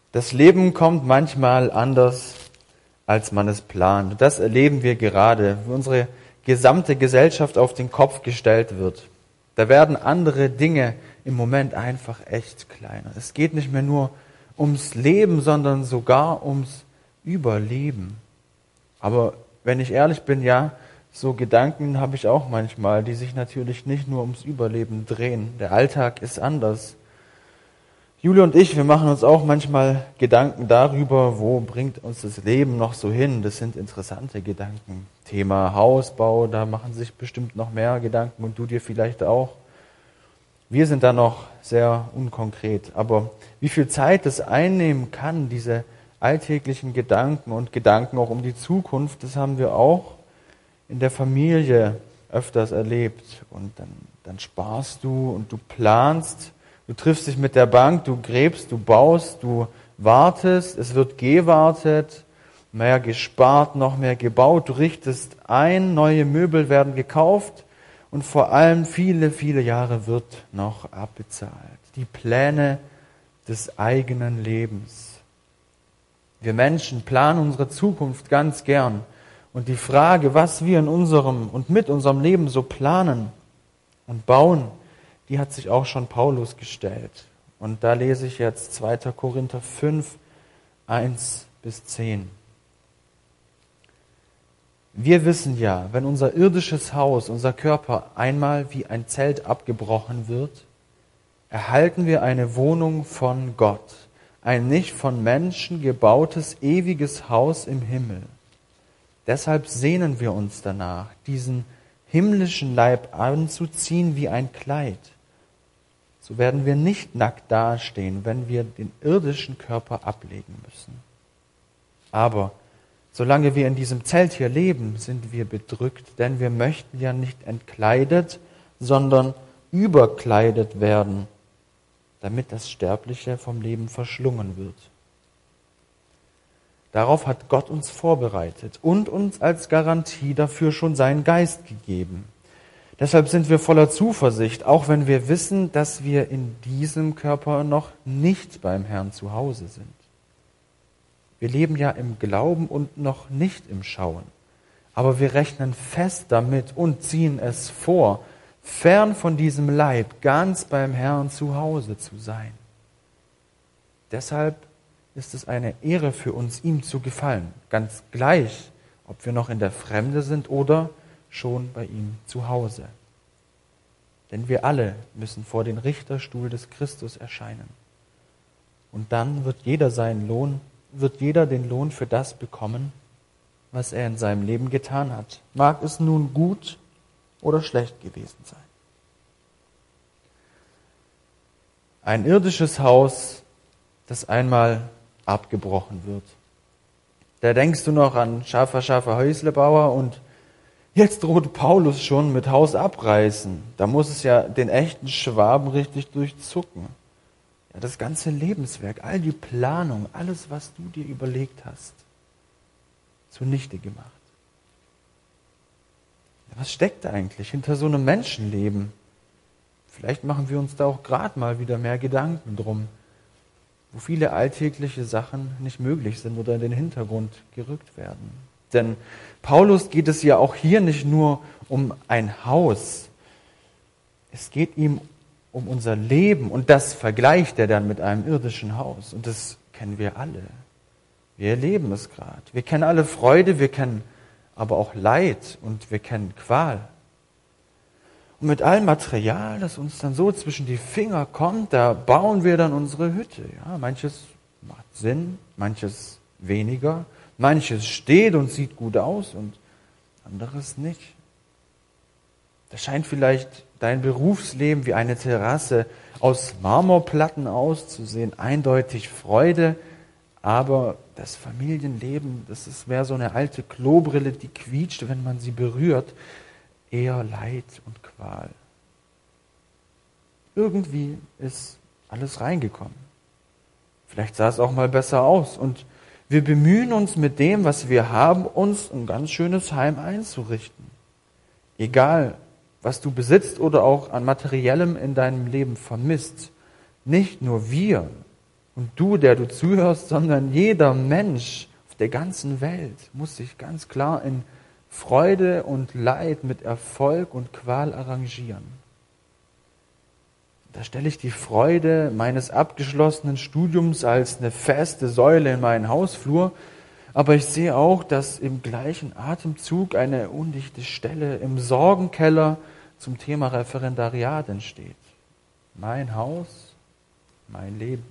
Das Leben kommt manchmal anders, als man es plant. Und das erleben wir gerade, wie unsere gesamte Gesellschaft auf den Kopf gestellt wird. Da werden andere Dinge im Moment einfach echt kleiner. Es geht nicht mehr nur ums Leben, sondern sogar ums Überleben. Aber wenn ich ehrlich bin, ja, so Gedanken habe ich auch manchmal, die sich natürlich nicht nur ums Überleben drehen. Der Alltag ist anders. Julia und ich, wir machen uns auch manchmal Gedanken darüber, wo bringt uns das Leben noch so hin. Das sind interessante Gedanken. Thema Hausbau, da machen sich bestimmt noch mehr Gedanken und du dir vielleicht auch. Wir sind da noch sehr unkonkret. Aber wie viel Zeit das einnehmen kann, diese alltäglichen Gedanken und Gedanken auch um die Zukunft, das haben wir auch in der Familie öfters erlebt. Und dann sparst du und du planst. Du triffst dich mit der Bank, du gräbst, du baust, du wartest, es wird gewartet, mehr gespart, noch mehr gebaut, du richtest ein, neue Möbel werden gekauft und vor allem viele, viele Jahre wird noch abbezahlt. Die Pläne des eigenen Lebens. Wir Menschen planen unsere Zukunft ganz gern und die Frage, was wir in unserem und mit unserem Leben so planen und bauen, die hat sich auch schon Paulus gestellt. Und da lese ich jetzt 2. Korinther 5, 1-10. Wir wissen ja, wenn unser irdisches Haus, unser Körper einmal wie ein Zelt abgebrochen wird, erhalten wir eine Wohnung von Gott, ein nicht von Menschen gebautes ewiges Haus im Himmel. Deshalb sehnen wir uns danach, diesen himmlischen Leib anzuziehen wie ein Kleid. So werden wir nicht nackt dastehen, wenn wir den irdischen Körper ablegen müssen. Aber solange wir in diesem Zelt hier leben, sind wir bedrückt, denn wir möchten ja nicht entkleidet, sondern überkleidet werden, damit das Sterbliche vom Leben verschlungen wird. Darauf hat Gott uns vorbereitet und uns als Garantie dafür schon seinen Geist gegeben. Deshalb sind wir voller Zuversicht, auch wenn wir wissen, dass wir in diesem Körper noch nicht beim Herrn zu Hause sind. Wir leben ja im Glauben und noch nicht im Schauen. Aber wir rechnen fest damit und ziehen es vor, fern von diesem Leib, ganz beim Herrn zu Hause zu sein. Deshalb ist es eine Ehre für uns, ihm zu gefallen, ganz gleich, ob wir noch in der Fremde sind oder schon bei ihm zu Hause. Denn wir alle müssen vor den Richterstuhl des Christus erscheinen. Und dann wird jeder den Lohn für das bekommen, was er in seinem Leben getan hat. Mag es nun gut oder schlecht gewesen sein. Ein irdisches Haus, das einmal abgebrochen wird. Da denkst du noch an scharfer Häuslebauer und jetzt droht Paulus schon mit Haus abreißen. Da muss es ja den echten Schwaben richtig durchzucken. Ja, das ganze Lebenswerk, all die Planung, alles, was du dir überlegt hast, zunichte gemacht. Ja, was steckt eigentlich hinter so einem Menschenleben? Vielleicht machen wir uns da auch gerade mal wieder mehr Gedanken drum, wo viele alltägliche Sachen nicht möglich sind oder in den Hintergrund gerückt werden. Denn Paulus geht es ja auch hier nicht nur um ein Haus. Es geht ihm um unser Leben und das vergleicht er dann mit einem irdischen Haus. Und das kennen wir alle. Wir erleben es gerade. Wir kennen alle Freude, wir kennen aber auch Leid und wir kennen Qual. Und mit allem Material, das uns dann so zwischen die Finger kommt, da bauen wir dann unsere Hütte. Ja, manches macht Sinn, manches weniger. Manches steht und sieht gut aus und anderes nicht. Da scheint vielleicht dein Berufsleben wie eine Terrasse aus Marmorplatten auszusehen, eindeutig Freude, aber das Familienleben, das ist mehr so eine alte Klobrille, die quietscht, wenn man sie berührt, eher Leid und Qual. Irgendwie ist alles reingekommen. Vielleicht sah es auch mal besser aus und wir bemühen uns mit dem, was wir haben, uns ein ganz schönes Heim einzurichten. Egal, was du besitzt oder auch an Materiellem in deinem Leben vermisst. Nicht nur wir, Und du, der du zuhörst, sondern jeder Mensch auf der ganzen Welt muss sich ganz klar in Freude und Leid mit Erfolg und Qual arrangieren. Da stelle ich die Freude meines abgeschlossenen Studiums als eine feste Säule in meinen Hausflur, aber ich sehe auch, dass im gleichen Atemzug eine undichte Stelle im Sorgenkeller zum Thema Referendariat entsteht. Mein Haus, mein Leben.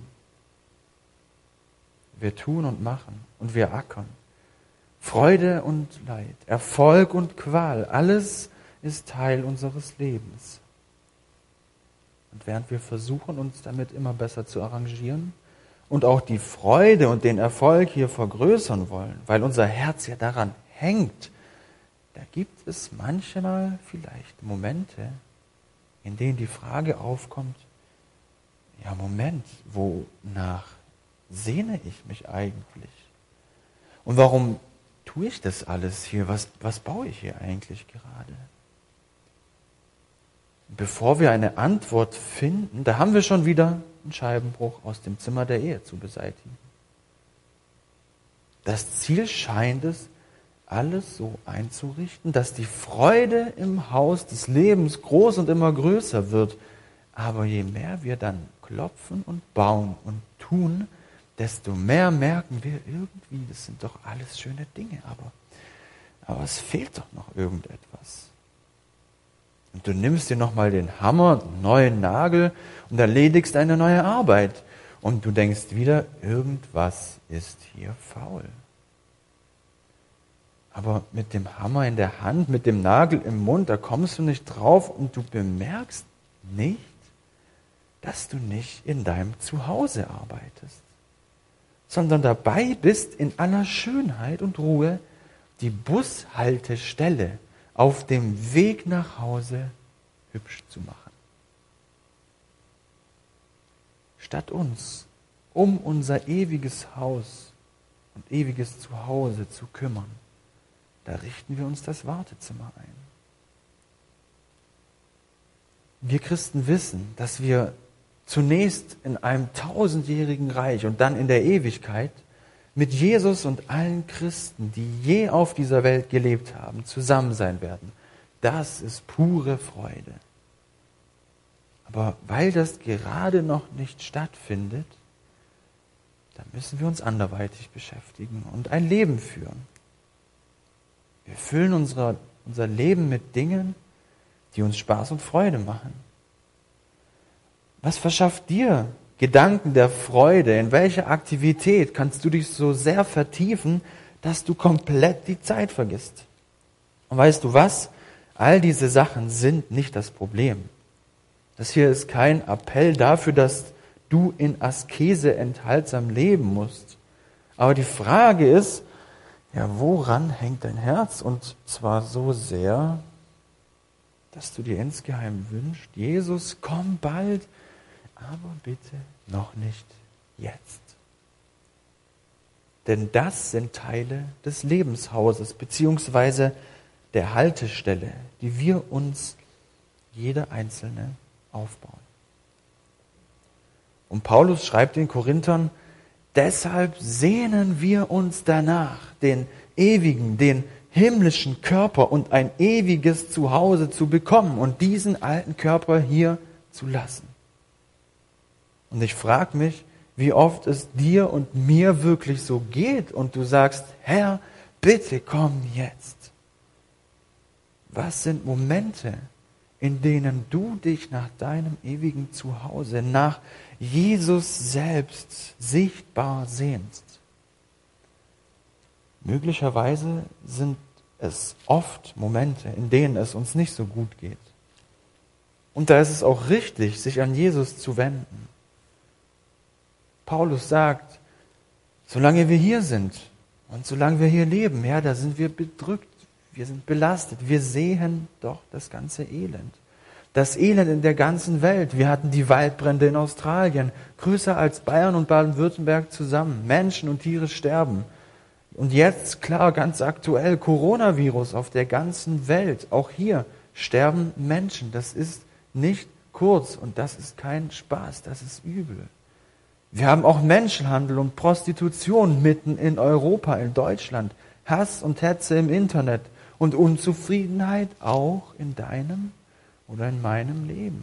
Wir tun und machen und wir ackern. Freude und Leid, Erfolg und Qual, alles ist Teil unseres Lebens. Und während wir versuchen, uns damit immer besser zu arrangieren und auch die Freude und den Erfolg hier vergrößern wollen, weil unser Herz ja daran hängt, da gibt es manchmal vielleicht Momente, in denen die Frage aufkommt, ja Moment, wonach sehne ich mich eigentlich? Und warum tue ich das alles hier? Was baue ich hier eigentlich gerade? Bevor wir eine Antwort finden, da haben wir schon wieder einen Scheibenbruch aus dem Zimmer der Ehe zu beseitigen. Das Ziel scheint es, alles so einzurichten, dass die Freude im Haus des Lebens groß und immer größer wird. Aber je mehr wir dann klopfen und bauen und tun, desto mehr merken wir irgendwie, das sind doch alles schöne Dinge, aber es fehlt doch noch irgendetwas. Und du nimmst dir nochmal den Hammer, einen neuen Nagel und erledigst eine neue Arbeit. Und du denkst wieder, irgendwas ist hier faul. Aber mit dem Hammer in der Hand, mit dem Nagel im Mund, da kommst du nicht drauf und du bemerkst nicht, dass du nicht in deinem Zuhause arbeitest, sondern dabei bist, in aller Schönheit und Ruhe die Bushaltestelle auf dem Weg nach Hause hübsch zu machen. Statt uns um unser ewiges Haus und ewiges Zuhause zu kümmern, da richten wir uns das Wartezimmer ein. Wir Christen wissen, dass wir zunächst in einem 1000-jährigen Reich und dann in der Ewigkeit mit Jesus und allen Christen, die je auf dieser Welt gelebt haben, zusammen sein werden. Das ist pure Freude. Aber weil das gerade noch nicht stattfindet, da müssen wir uns anderweitig beschäftigen und ein Leben führen. Wir füllen unser Leben mit Dingen, die uns Spaß und Freude machen. Was verschafft dir Gedanken der Freude? In welcher Aktivität kannst du dich so sehr vertiefen, dass du komplett die Zeit vergisst? Und weißt du was? All diese Sachen sind nicht das Problem. Das hier ist kein Appell dafür, dass du in Askese enthaltsam leben musst. Aber die Frage ist, ja, woran hängt dein Herz? Und zwar so sehr, dass du dir insgeheim wünschst, Jesus, komm bald, aber bitte noch nicht jetzt. Denn das sind Teile des Lebenshauses beziehungsweise der Haltestelle, die wir uns jeder Einzelne aufbauen. Und Paulus schreibt den Korinthern, deshalb sehnen wir uns danach, den ewigen, den himmlischen Körper und ein ewiges Zuhause zu bekommen und diesen alten Körper hier zu lassen. Und ich frage mich, wie oft es dir und mir wirklich so geht und du sagst, Herr, bitte komm jetzt. Was sind Momente, in denen du dich nach deinem ewigen Zuhause, nach Jesus selbst sichtbar sehnst? Möglicherweise sind es oft Momente, in denen es uns nicht so gut geht. Und da ist es auch richtig, sich an Jesus zu wenden. Paulus sagt, solange wir hier sind und solange wir hier leben, ja, da sind wir bedrückt, wir sind belastet, wir sehen doch das ganze Elend. Das Elend in der ganzen Welt. Wir hatten die Waldbrände in Australien, größer als Bayern und Baden-Württemberg zusammen. Menschen und Tiere sterben. Und jetzt, klar, ganz aktuell, Coronavirus auf der ganzen Welt. Auch hier sterben Menschen. Das ist nicht kurz und das ist kein Spaß, das ist übel. Wir haben auch Menschenhandel und Prostitution mitten in Europa, in Deutschland. Hass und Hetze im Internet und Unzufriedenheit auch in deinem oder in meinem Leben.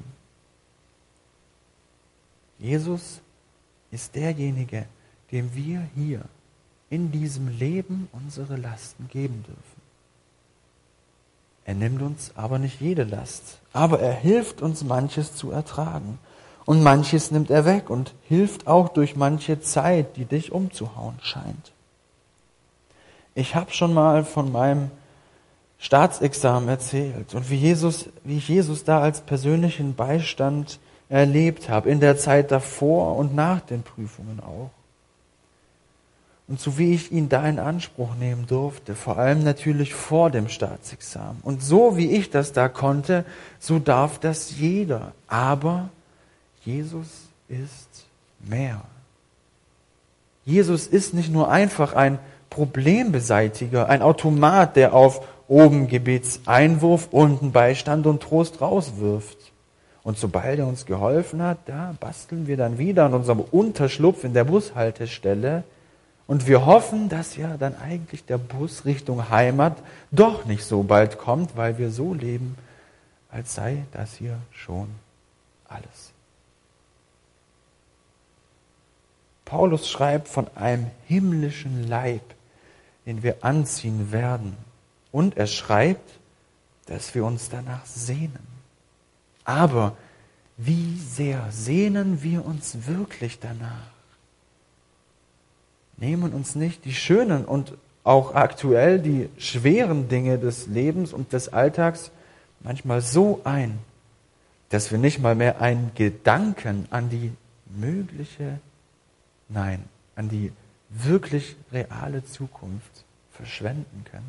Jesus ist derjenige, dem wir hier in diesem Leben unsere Lasten geben dürfen. Er nimmt uns aber nicht jede Last, aber er hilft uns, manches zu ertragen. Und manches nimmt er weg und hilft auch durch manche Zeit, die dich umzuhauen scheint. Ich habe schon mal von meinem Staatsexamen erzählt und wie ich Jesus da als persönlichen Beistand erlebt habe, in der Zeit davor und nach den Prüfungen auch. Und so wie ich ihn da in Anspruch nehmen durfte, vor allem natürlich vor dem Staatsexamen. Und so wie ich das da konnte, so darf das jeder. Aber Jesus ist mehr. Jesus ist nicht nur einfach ein Problembeseitiger, ein Automat, der auf oben Gebetseinwurf, unten Beistand und Trost rauswirft. Und sobald er uns geholfen hat, da basteln wir dann wieder an unserem Unterschlupf in der Bushaltestelle und wir hoffen, dass ja dann eigentlich der Bus Richtung Heimat doch nicht so bald kommt, weil wir so leben, als sei das hier schon alles. Paulus schreibt von einem himmlischen Leib, den wir anziehen werden. Und er schreibt, dass wir uns danach sehnen. Aber wie sehr sehnen wir uns wirklich danach? Nehmen uns nicht die schönen und auch aktuell die schweren Dinge des Lebens und des Alltags manchmal so ein, dass wir nicht mal mehr einen Gedanken an die an die wirklich reale Zukunft verschwenden können.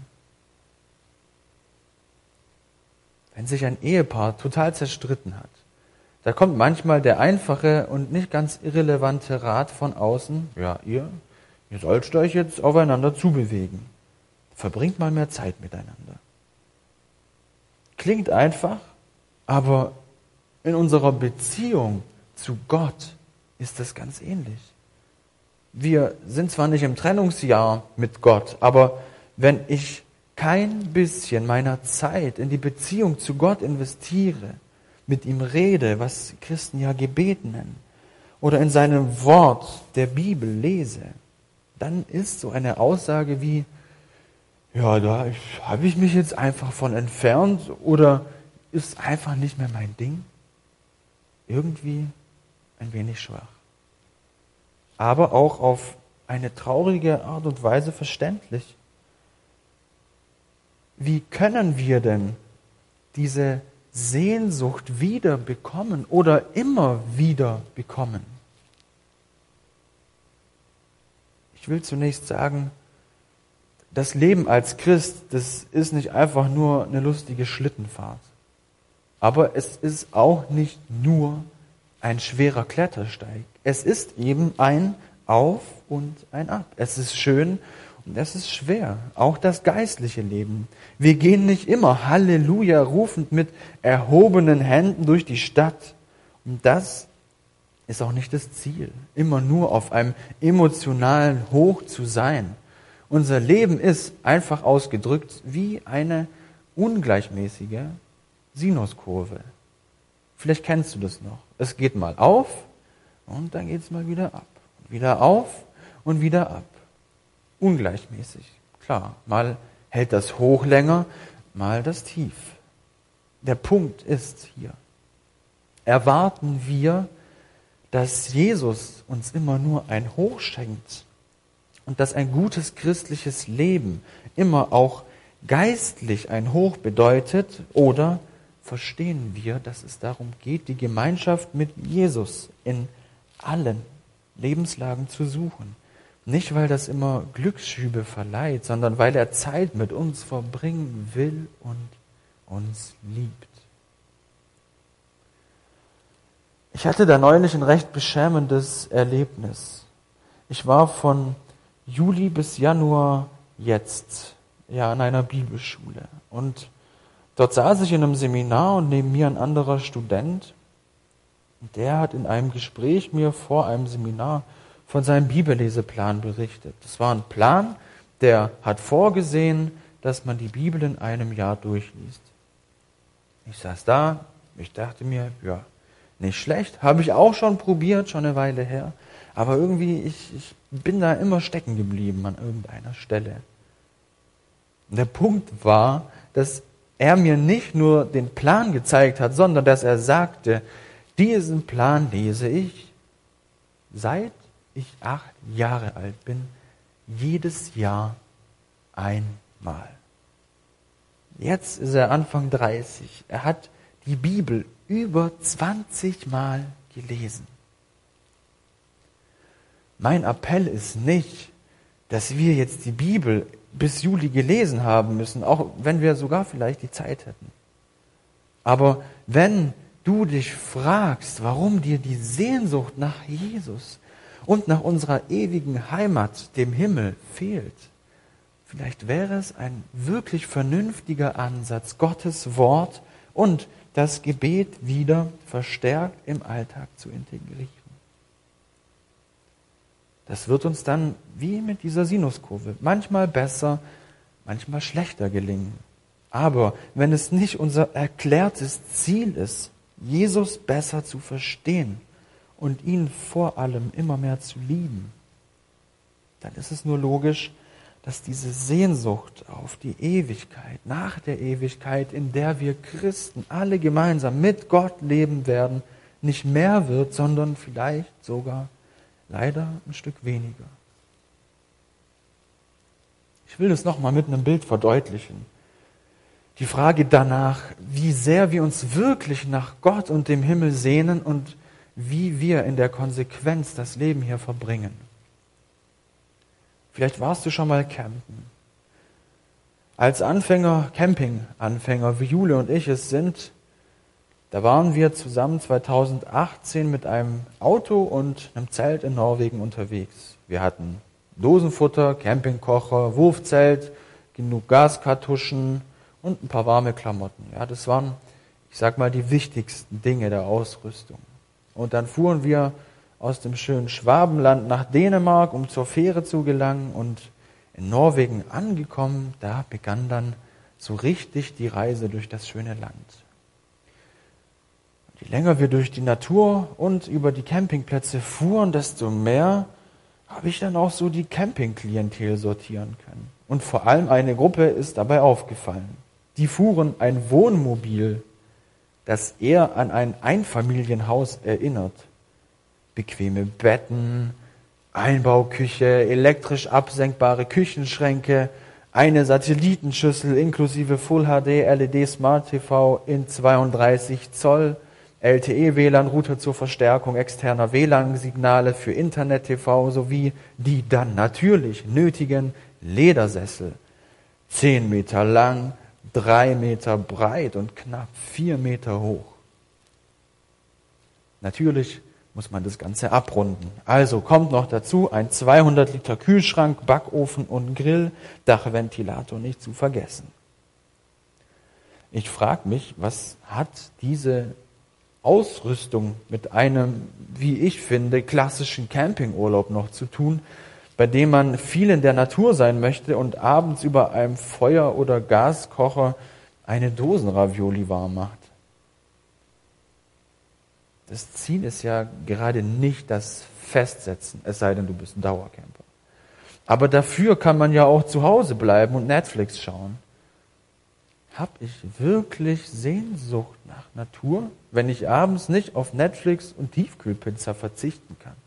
Wenn sich ein Ehepaar total zerstritten hat, da kommt manchmal der einfache und nicht ganz irrelevante Rat von außen, ja, ihr sollt euch jetzt aufeinander zubewegen. Verbringt mal mehr Zeit miteinander. Klingt einfach, aber in unserer Beziehung zu Gott ist das ganz ähnlich. Wir sind zwar nicht im Trennungsjahr mit Gott, aber wenn ich kein bisschen meiner Zeit in die Beziehung zu Gott investiere, mit ihm rede, was Christen ja Gebet nennen, oder in seinem Wort der Bibel lese, dann ist so eine Aussage wie, ja, da habe ich mich jetzt einfach von entfernt oder ist einfach nicht mehr mein Ding, irgendwie ein wenig schwach. Aber auch auf eine traurige Art und Weise verständlich. Wie können wir denn diese Sehnsucht wieder bekommen oder immer wieder bekommen? Ich will zunächst sagen, das Leben als Christ, das ist nicht einfach nur eine lustige Schlittenfahrt. Aber es ist auch nicht nur ein schwerer Klettersteig. Es ist eben ein Auf und ein Ab. Es ist schön und es ist schwer. Auch das geistliche Leben. Wir gehen nicht immer Halleluja rufend mit erhobenen Händen durch die Stadt. Und das ist auch nicht das Ziel, immer nur auf einem emotionalen Hoch zu sein. Unser Leben ist, einfach ausgedrückt, wie eine ungleichmäßige Sinuskurve. Vielleicht kennst du das noch. Es geht mal auf und dann geht es mal wieder ab. Wieder auf und wieder ab. Ungleichmäßig. Klar, mal hält das Hoch länger, mal das Tief. Der Punkt ist hier. Erwarten wir, dass Jesus uns immer nur ein Hoch schenkt und dass ein gutes christliches Leben immer auch geistlich ein Hoch bedeutet, oder verstehen wir, dass es darum geht, die Gemeinschaft mit Jesus in allen Lebenslagen zu suchen. Nicht, weil das immer Glücksschübe verleiht, sondern weil er Zeit mit uns verbringen will und uns liebt. Ich hatte da neulich ein recht beschämendes Erlebnis. Ich war von Juli bis Januar jetzt an einer Bibelschule. Und dort saß ich in einem Seminar und neben mir ein anderer Student. Und der hat in einem Gespräch mir vor einem Seminar von seinem Bibelleseplan berichtet. Das war ein Plan, der hat vorgesehen, dass man die Bibel in einem Jahr durchliest. Ich saß da, ich dachte mir, ja, nicht schlecht, habe ich auch schon probiert, schon eine Weile her. Aber irgendwie, ich bin da immer stecken geblieben an irgendeiner Stelle. Und der Punkt war, dass er mir nicht nur den Plan gezeigt hat, sondern dass er sagte, diesen Plan lese ich, seit ich 8 Jahre alt bin, jedes Jahr einmal. Jetzt ist er Anfang 30. Er hat die Bibel über 20 Mal gelesen. Mein Appell ist nicht, dass wir jetzt die Bibel bis Juli gelesen haben müssen, auch wenn wir sogar vielleicht die Zeit hätten. Aber wenn du dich fragst, warum dir die Sehnsucht nach Jesus und nach unserer ewigen Heimat, dem Himmel, fehlt, vielleicht wäre es ein wirklich vernünftiger Ansatz, Gottes Wort und das Gebet wieder verstärkt im Alltag zu integrieren. Das wird uns dann wie mit dieser Sinuskurve manchmal besser, manchmal schlechter gelingen. Aber wenn es nicht unser erklärtes Ziel ist, Jesus besser zu verstehen und ihn vor allem immer mehr zu lieben, dann ist es nur logisch, dass diese Sehnsucht auf die Ewigkeit, nach der Ewigkeit, in der wir Christen alle gemeinsam mit Gott leben werden, nicht mehr wird, sondern vielleicht sogar leider ein Stück weniger. Ich will das nochmal mit einem Bild verdeutlichen. Die Frage danach, wie sehr wir uns wirklich nach Gott und dem Himmel sehnen und wie wir in der Konsequenz das Leben hier verbringen. Vielleicht warst du schon mal campen. Als Anfänger, Camping-Anfänger, wie Jule und ich es sind, da waren wir zusammen 2018 mit einem Auto und einem Zelt in Norwegen unterwegs. Wir hatten Dosenfutter, Campingkocher, Wurfzelt, genug Gaskartuschen und ein paar warme Klamotten. Ja, das waren, ich sag mal, die wichtigsten Dinge der Ausrüstung. Und dann fuhren wir aus dem schönen Schwabenland nach Dänemark, um zur Fähre zu gelangen. Und in Norwegen angekommen, da begann dann so richtig die Reise durch das schöne Land. Je länger wir durch die Natur und über die Campingplätze fuhren, desto mehr habe ich dann auch so die Campingklientel sortieren können. Und vor allem eine Gruppe ist dabei aufgefallen. Die fuhren ein Wohnmobil, das eher an ein Einfamilienhaus erinnert. Bequeme Betten, Einbauküche, elektrisch absenkbare Küchenschränke, eine Satellitenschüssel inklusive Full HD LED Smart TV in 32 Zoll, LTE-WLAN-Router zur Verstärkung externer WLAN-Signale für Internet-TV sowie die dann natürlich nötigen Ledersessel. 10 Meter lang, 3 Meter breit und knapp 4 Meter hoch. Natürlich muss man das Ganze abrunden. Also kommt noch dazu ein 200 Liter Kühlschrank, Backofen und Grill, Dachventilator nicht zu vergessen. Ich frage mich, was hat diese Ausrüstung mit einem, wie ich finde, klassischen Campingurlaub noch zu tun, bei dem man viel in der Natur sein möchte und abends über einem Feuer- oder Gaskocher eine Dosenravioli warm macht. Das Ziel ist ja gerade nicht das Festsetzen, es sei denn, du bist ein Dauercamper. Aber dafür kann man ja auch zu Hause bleiben und Netflix schauen. Habe ich wirklich Sehnsucht nach Natur, wenn ich abends nicht auf Netflix und Tiefkühlpizza verzichten kann?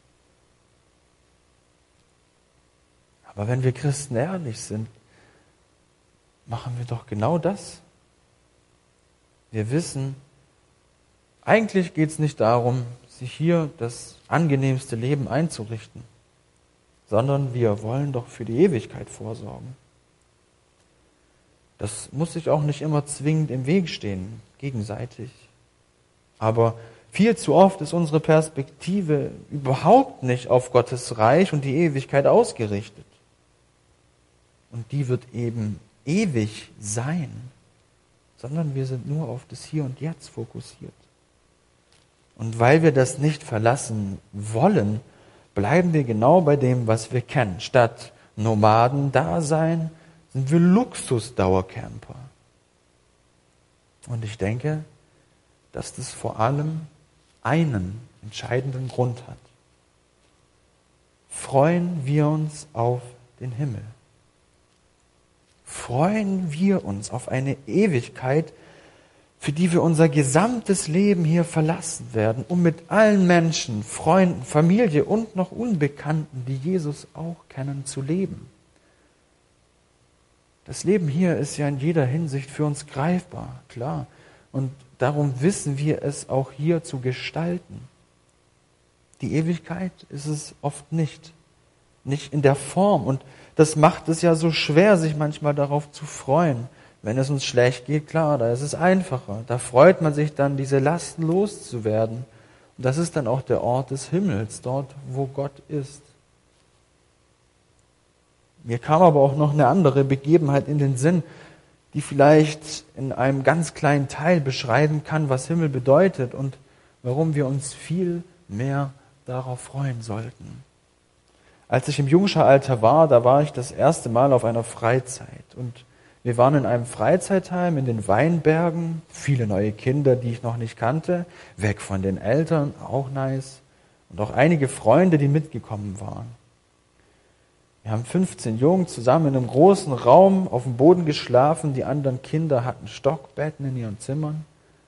Aber wenn wir Christen ehrlich sind, machen wir doch genau das. Wir wissen, eigentlich geht es nicht darum, sich hier das angenehmste Leben einzurichten, sondern wir wollen doch für die Ewigkeit vorsorgen. Das muss sich auch nicht immer zwingend im Weg stehen, gegenseitig. Aber viel zu oft ist unsere Perspektive überhaupt nicht auf Gottes Reich und die Ewigkeit ausgerichtet. Und die wird eben ewig sein, sondern wir sind nur auf das Hier und Jetzt fokussiert. Und weil wir das nicht verlassen wollen, bleiben wir genau bei dem, was wir kennen. Statt Nomadendasein sind wir Luxusdauercamper. Und ich denke, dass das vor allem einen entscheidenden Grund hat. Freuen wir uns auf den Himmel? Freuen wir uns auf eine Ewigkeit, für die wir unser gesamtes Leben hier verlassen werden, um mit allen Menschen, Freunden, Familie und noch Unbekannten, die Jesus auch kennen, zu leben? Das Leben hier ist ja in jeder Hinsicht für uns greifbar, klar. Und darum wissen wir es auch hier zu gestalten. Die Ewigkeit ist es oft nicht. Nicht in der Form. Und das macht es ja so schwer, sich manchmal darauf zu freuen. Wenn es uns schlecht geht, klar, da ist es einfacher. Da freut man sich dann, diese Lasten loszuwerden. Und das ist dann auch der Ort des Himmels, dort, wo Gott ist. Mir kam aber auch noch eine andere Begebenheit in den Sinn, die vielleicht in einem ganz kleinen Teil beschreiben kann, was Himmel bedeutet und warum wir uns viel mehr darauf freuen sollten. Als ich im Jungscharalter war, da war ich das erste Mal auf einer Freizeit. Und wir waren in einem Freizeitheim in den Weinbergen, viele neue Kinder, die ich noch nicht kannte, weg von den Eltern, auch nice. Und auch einige Freunde, die mitgekommen waren. Wir haben 15 Jungen zusammen in einem großen Raum auf dem Boden geschlafen. Die anderen Kinder hatten Stockbetten in ihren Zimmern.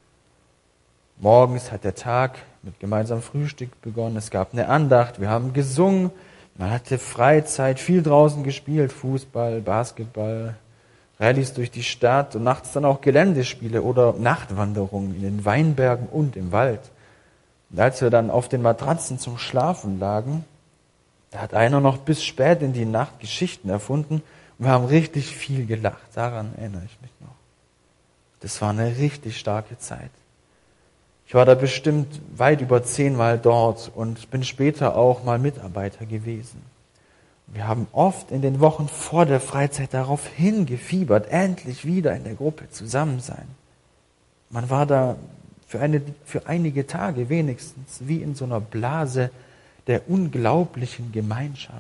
Morgens hat der Tag mit gemeinsamem Frühstück begonnen. Es gab eine Andacht, wir haben gesungen. Man hatte Freizeit, viel draußen gespielt, Fußball, Basketball, Rallyes durch die Stadt und nachts dann auch Geländespiele oder Nachtwanderungen in den Weinbergen und im Wald. Und als wir dann auf den Matratzen zum Schlafen lagen, da hat einer noch bis spät in die Nacht Geschichten erfunden und wir haben richtig viel gelacht. Daran erinnere ich mich noch. Das war eine richtig starke Zeit. Ich war da bestimmt weit über 10-mal dort und bin später auch mal Mitarbeiter gewesen. Wir haben oft in den Wochen vor der Freizeit darauf hingefiebert, endlich wieder in der Gruppe zusammen sein. Man war da für einige Tage wenigstens wie in so einer Blase der unglaublichen Gemeinschaft.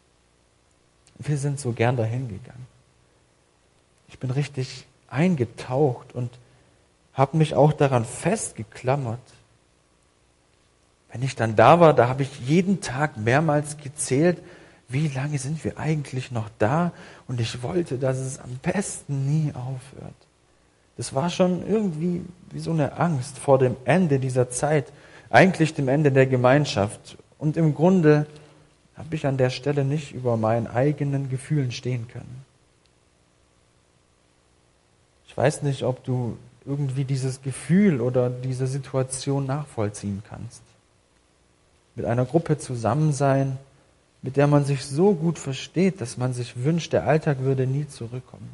Wir sind so gern dahin gegangen. Ich bin richtig eingetaucht und habe mich auch daran festgeklammert. Wenn ich dann da war, da habe ich jeden Tag mehrmals gezählt, wie lange sind wir eigentlich noch da? Und ich wollte, dass es am besten nie aufhört. Das war schon irgendwie wie so eine Angst vor dem Ende dieser Zeit, eigentlich dem Ende der Gemeinschaft. Und im Grunde habe ich an der Stelle nicht über meinen eigenen Gefühlen stehen können. Ich weiß nicht, ob du irgendwie dieses Gefühl oder diese Situation nachvollziehen kannst. Mit einer Gruppe zusammen sein, mit der man sich so gut versteht, dass man sich wünscht, der Alltag würde nie zurückkommen.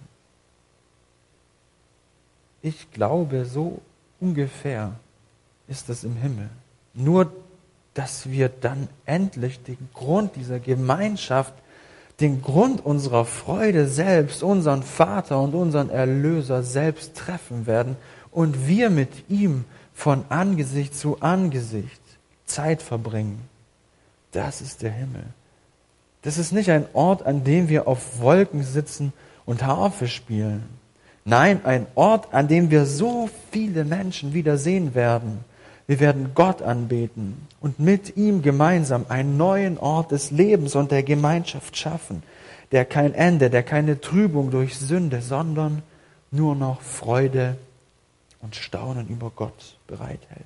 Ich glaube, so ungefähr ist es im Himmel. Nur, dass wir dann endlich den Grund dieser Gemeinschaft, den Grund unserer Freude selbst, unseren Vater und unseren Erlöser selbst treffen werden und wir mit ihm von Angesicht zu Angesicht Zeit verbringen. Das ist der Himmel. Das ist nicht ein Ort, an dem wir auf Wolken sitzen und Harfe spielen. Nein, ein Ort, an dem wir so viele Menschen wiedersehen werden. Wir werden Gott anbeten und mit ihm gemeinsam einen neuen Ort des Lebens und der Gemeinschaft schaffen, der kein Ende, der keine Trübung durch Sünde, sondern nur noch Freude und Staunen über Gott bereithält.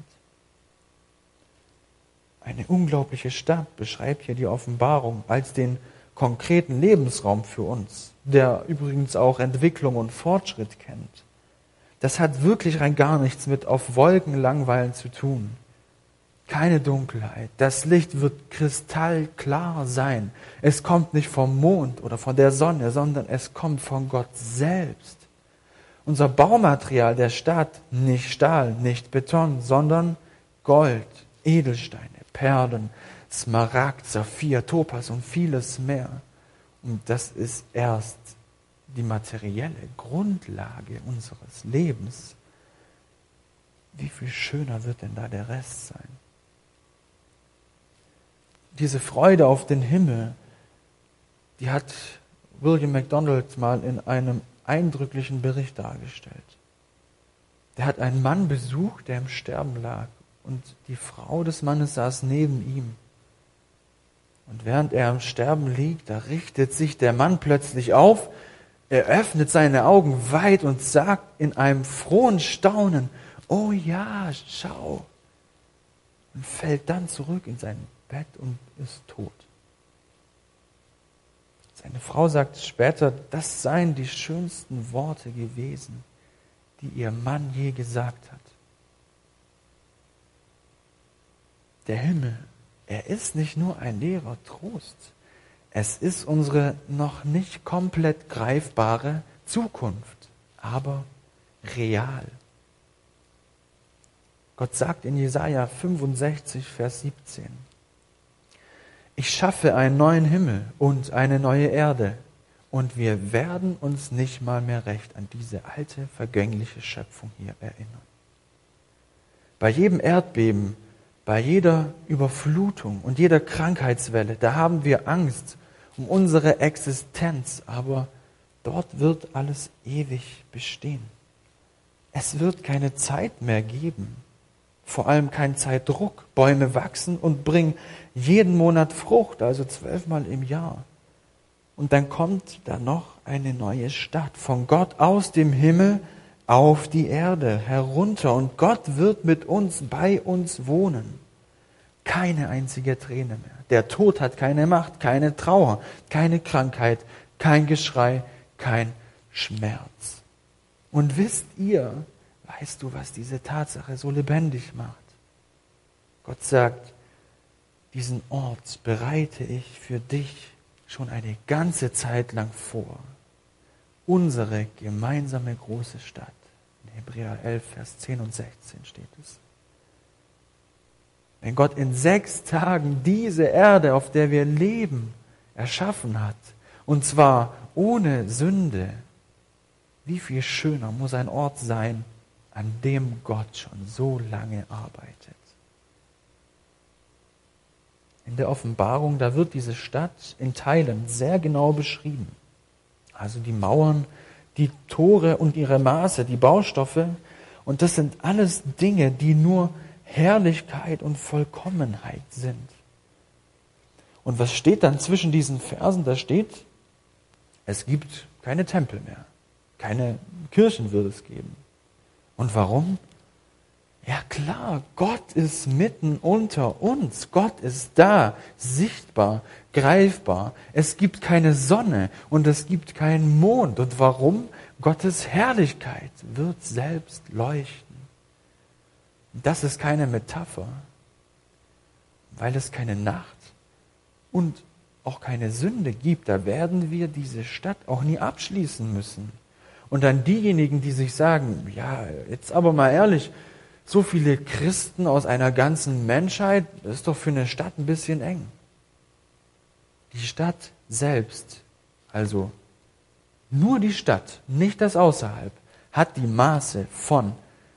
Eine unglaubliche Stadt beschreibt hier die Offenbarung als den konkreten Lebensraum für uns, der übrigens auch Entwicklung und Fortschritt kennt. Das hat wirklich rein gar nichts mit auf Wolken langweilen zu tun. Keine Dunkelheit. Das Licht wird kristallklar sein. Es kommt nicht vom Mond oder von der Sonne, sondern es kommt von Gott selbst. Unser Baumaterial der Stadt, nicht Stahl, nicht Beton, sondern Gold, Edelsteine, Perlen, Smaragd, Saphir, Topas und vieles mehr. Und das ist erst die materielle Grundlage unseres Lebens. Wie viel schöner wird denn da der Rest sein? diese Freude auf den Himmel, die hat William MacDonald mal in einem eindrücklichen Bericht dargestellt. Der hat einen Mann besucht, der im Sterben lag, und die Frau des Mannes saß neben ihm. Und während er am Sterben liegt, da richtet sich der Mann plötzlich auf, er öffnet seine Augen weit und sagt in einem frohen Staunen, oh ja, schau, und fällt dann zurück in sein Bett und ist tot. Seine Frau sagt später, das seien die schönsten Worte gewesen, die ihr Mann je gesagt hat. Der Himmel, er ist nicht nur ein leerer Trost, es ist unsere noch nicht komplett greifbare Zukunft, aber real. Gott sagt in Jesaja 65, Vers 17, ich schaffe einen neuen Himmel und eine neue Erde, und wir werden uns nicht mal mehr recht an diese alte, vergängliche Schöpfung hier erinnern. Bei jedem Erdbeben, bei jeder Überflutung und jeder Krankheitswelle, da haben wir Angst um unsere Existenz, aber dort wird alles ewig bestehen. Es wird keine Zeit mehr geben, vor allem kein Zeitdruck. Bäume wachsen und bringen jeden Monat Frucht, also 12 Mal im Jahr. Und dann kommt da noch eine neue Stadt, von Gott aus dem Himmel auf die Erde herunter. Und Gott wird mit uns, bei uns wohnen. Keine einzige Träne mehr. Der Tod hat keine Macht, keine Trauer, keine Krankheit, kein Geschrei, kein Schmerz. Und weißt du, was diese Tatsache so lebendig macht? Gott sagt, diesen Ort bereite ich für dich schon eine ganze Zeit lang vor. Unsere gemeinsame große Stadt. In Hebräer 11, Vers 10 und 16 steht es. Wenn Gott in 6 Tagen diese Erde, auf der wir leben, erschaffen hat, und zwar ohne Sünde, wie viel schöner muss ein Ort sein, an dem Gott schon so lange arbeitet. In der Offenbarung, da wird diese Stadt in Teilen sehr genau beschrieben. Also die Mauern, die Tore und ihre Maße, die Baustoffe. Und das sind alles Dinge, die nur Herrlichkeit und Vollkommenheit sind. Und was steht dann zwischen diesen Versen? Da steht, es gibt keine Tempel mehr. Keine Kirchen wird es geben. Und warum? Ja klar, Gott ist mitten unter uns. Gott ist da, sichtbar, greifbar. Es gibt keine Sonne und es gibt keinen Mond. Und warum? Gottes Herrlichkeit wird selbst leuchten. Das ist keine Metapher, weil es keine Nacht und auch keine Sünde gibt. Da werden wir diese Stadt auch nie abschließen müssen. Und dann diejenigen, die sich sagen, ja, jetzt aber mal ehrlich, so viele Christen aus einer ganzen Menschheit, das ist doch für eine Stadt ein bisschen eng. Die Stadt selbst, also nur die Stadt, nicht das Außerhalb, hat die Maße von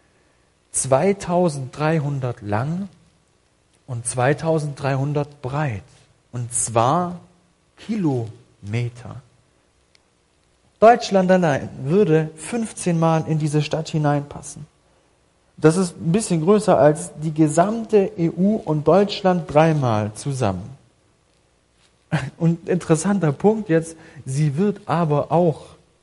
2300 lang und 2300 breit. Und zwar Kilometer. Deutschland allein würde 15 Mal in diese Stadt hineinpassen. Das ist ein bisschen größer als die gesamte EU und Deutschland 3-mal zusammen. Und interessanter Punkt jetzt, sie wird aber auch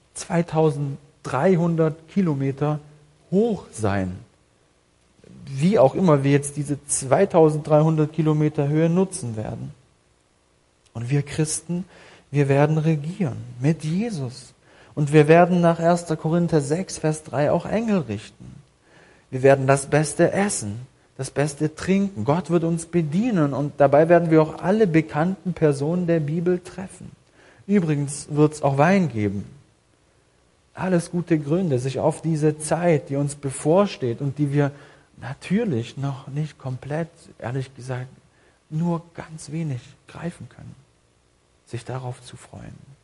2300 Kilometer hoch sein. Wie auch immer wir jetzt diese 2300 Kilometer Höhe nutzen werden. Und wir Christen, wir werden regieren mit Jesus. Und wir werden nach 1. Korinther 6, Vers 3 auch Engel richten. Wir werden das Beste essen, das Beste trinken. Gott wird uns bedienen und dabei werden wir auch alle bekannten Personen der Bibel treffen. Übrigens wird es auch Wein geben. Alles gute Gründe, sich auf diese Zeit, die uns bevorsteht und die wir natürlich noch nicht komplett, ehrlich gesagt, nur ganz wenig greifen können, sich darauf zu freuen.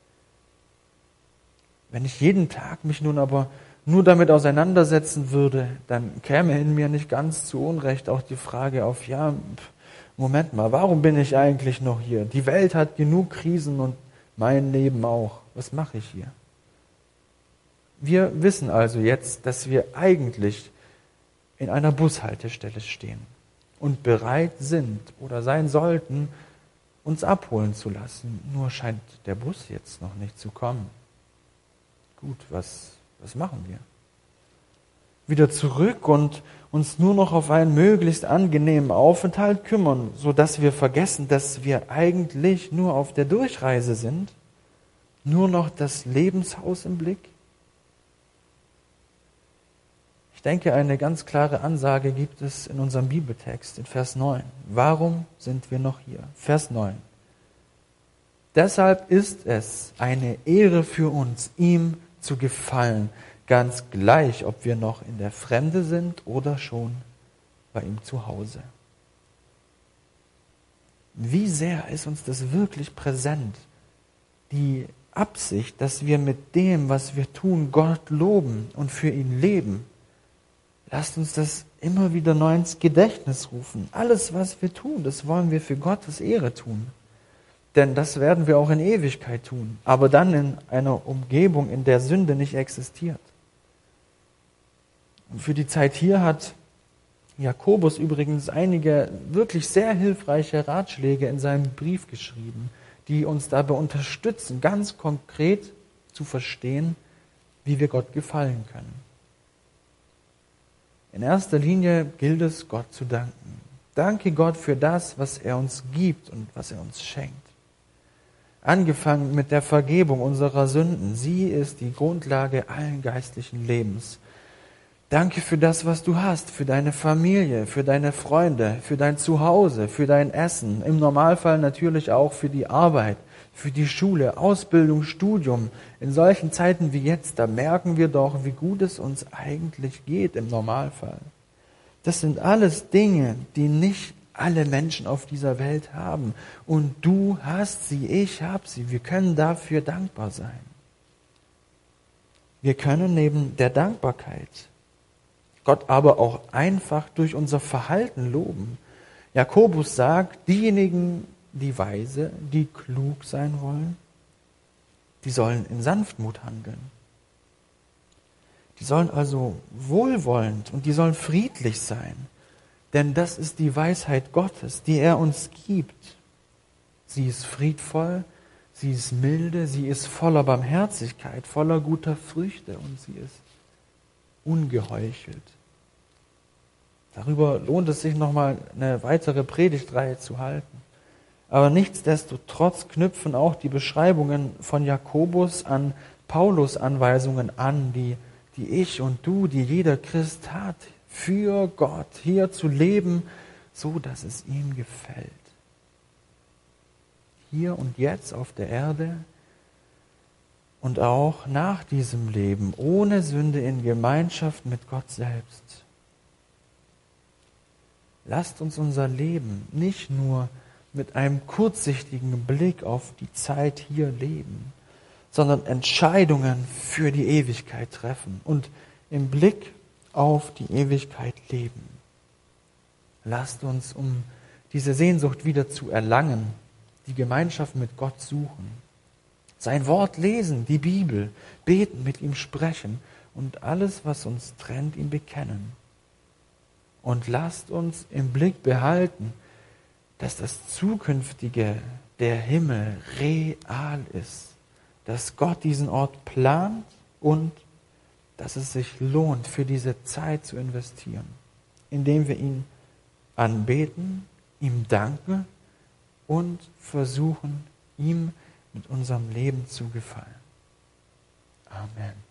Wenn ich jeden Tag mich nun aber nur damit auseinandersetzen würde, dann käme in mir nicht ganz zu Unrecht auch die Frage auf, ja, Moment mal, warum bin ich eigentlich noch hier? Die Welt hat genug Krisen und mein Leben auch. Was mache ich hier? Wir wissen also jetzt, dass wir eigentlich in einer Bushaltestelle stehen und bereit sind oder sein sollten, uns abholen zu lassen. Nur scheint der Bus jetzt noch nicht zu kommen. Gut, was machen wir? Wieder zurück und uns nur noch auf einen möglichst angenehmen Aufenthalt kümmern, sodass wir vergessen, dass wir eigentlich nur auf der Durchreise sind? Nur noch das Lebenshaus im Blick? Ich denke, eine ganz klare Ansage gibt es in unserem Bibeltext, in Vers 9. Warum sind wir noch hier? Vers 9. Deshalb ist es eine Ehre für uns, ihm zu gefallen, ganz gleich, ob wir noch in der Fremde sind oder schon bei ihm zu Hause. Wie sehr ist uns das wirklich präsent? Die Absicht, dass wir mit dem, was wir tun, Gott loben und für ihn leben. Lasst uns das immer wieder neu ins Gedächtnis rufen. Alles, was wir tun, das wollen wir für Gottes Ehre tun. Denn das werden wir auch in Ewigkeit tun, aber dann in einer Umgebung, in der Sünde nicht existiert. Und für die Zeit hier hat Jakobus übrigens einige wirklich sehr hilfreiche Ratschläge in seinem Brief geschrieben, die uns dabei unterstützen, ganz konkret zu verstehen, wie wir Gott gefallen können. In erster Linie gilt es, Gott zu danken. Danke Gott für das, was er uns gibt und was er uns schenkt. Angefangen mit der Vergebung unserer Sünden. Sie ist die Grundlage allen geistlichen Lebens. Danke für das, was du hast, für deine Familie, für deine Freunde, für dein Zuhause, für dein Essen. Im Normalfall natürlich auch für die Arbeit, für die Schule, Ausbildung, Studium. In solchen Zeiten wie jetzt, da merken wir doch, wie gut es uns eigentlich geht im Normalfall. Das sind alles Dinge, die nicht alle Menschen auf dieser Welt haben. Und du hast sie, ich habe sie. Wir können dafür dankbar sein. Wir können neben der Dankbarkeit Gott aber auch einfach durch unser Verhalten loben. Jakobus sagt, diejenigen, die weise, die klug sein wollen, die sollen in Sanftmut handeln. Die sollen also wohlwollend und die sollen friedlich sein. Denn das ist die Weisheit Gottes, die er uns gibt. Sie ist friedvoll, sie ist milde, sie ist voller Barmherzigkeit, voller guter Früchte und sie ist ungeheuchelt. Darüber lohnt es sich nochmal eine weitere Predigtreihe zu halten. Aber nichtsdestotrotz knüpfen auch die Beschreibungen von Jakobus an Paulus Anweisungen an, die ich und du, die jeder Christ hat, für Gott hier zu leben, so dass es ihm gefällt. Hier und jetzt auf der Erde und auch nach diesem Leben, ohne Sünde in Gemeinschaft mit Gott selbst. Lasst uns unser Leben nicht nur mit einem kurzsichtigen Blick auf die Zeit hier leben, sondern Entscheidungen für die Ewigkeit treffen und im Blick auf die Ewigkeit leben. Lasst uns, um diese Sehnsucht wieder zu erlangen, die Gemeinschaft mit Gott suchen, sein Wort lesen, die Bibel, beten, mit ihm sprechen und alles, was uns trennt, ihm bekennen. Und lasst uns im Blick behalten, dass das Zukünftige, der Himmel, real ist, dass Gott diesen Ort plant und dass es sich lohnt, für diese Zeit zu investieren, indem wir ihn anbeten, ihm danken und versuchen, ihm mit unserem Leben zu gefallen. Amen.